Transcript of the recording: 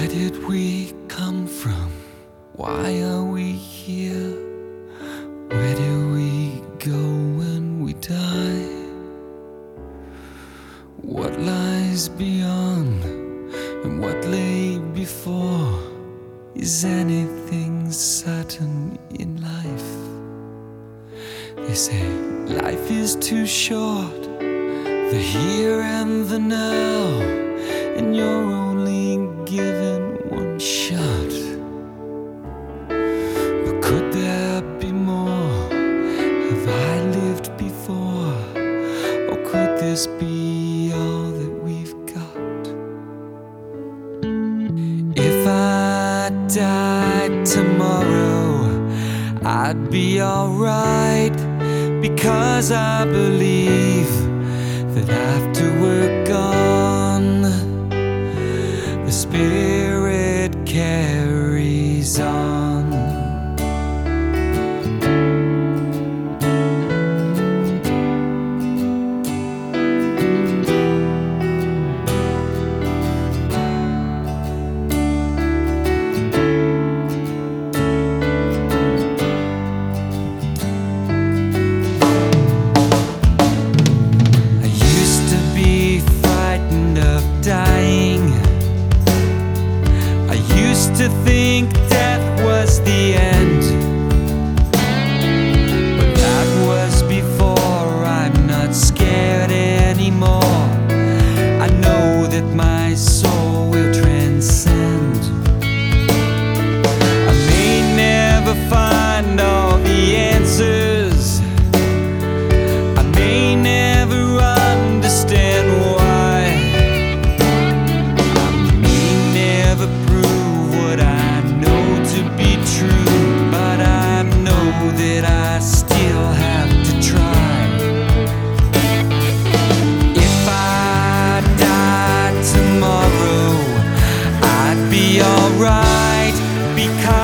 did we come from? Why are we here? Where do we go when we die? What lies beyond and what lay before? Is anything certain in life? They say life is too short, the here and the now, and you're only given one shot. But could there be more? Have I lived before? Or could this be all that we've got? If I died tomorrow, I'd be alright, because I believe that after we're gone, the spirit carries on. To think death was the end, but that was before. I'm not scared anymore. I know that my soul will transcend. I may never find all the answers, I may never understand why, I may never prove what I know to be true, but I know that I still have to try. If I died tomorrow, I'd be alright, because